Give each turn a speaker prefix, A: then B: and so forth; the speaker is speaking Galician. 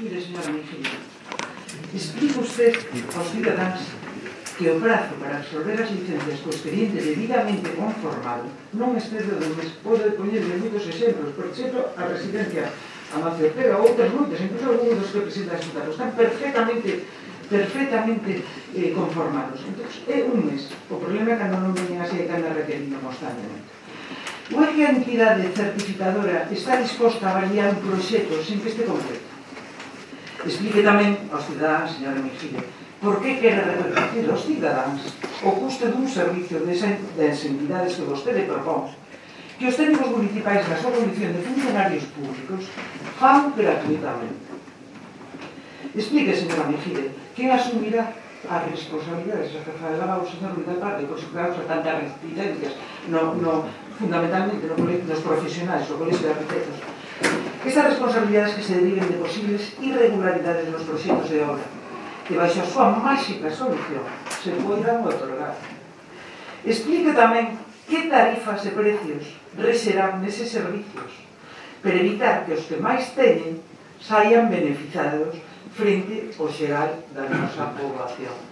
A: Mire, señora Mejía, explica usted aos cidadáns que o prazo para resolver as licencias co expediente debidamente conformado non excede do mes. Pode poñerle moitos exemplos, por exemplo, a residencia Amancio Ortega ou outras moitas, incluso algúns dos que presenta a Xunta, están perfectamente conformados. Entón, é un mes. O problema é cando non veñen así e cando requerindo constantemente. Ou é que a entidade certificadora está disposta a avaliar un proxecto sin que este completo? Explique tamén aos cidadáns, señora Mejía, por que quere repercutir aos cidadáns o custo dun servicio das entidades que vostede propón, que os técnicos municipais na súa condición de funcionarios públicos fan gratuitamente. Explique, señora Mejía, quen asumirá as responsabilidades que falaba o señor Ruiz del Parque, por se causa tantas reticencias fundamentalmente nos profesionais, o colexio de arquitectos. Estas responsabilidades que se deriven de posibles irregularidades nos proxectos de obra, que baixo a súa máxica solución se poidan otorgar. Explique tamén que tarifas e precios rexerán neses servicios, para evitar que os que máis teñen saian beneficiados frente ao xeral da nosa poboación.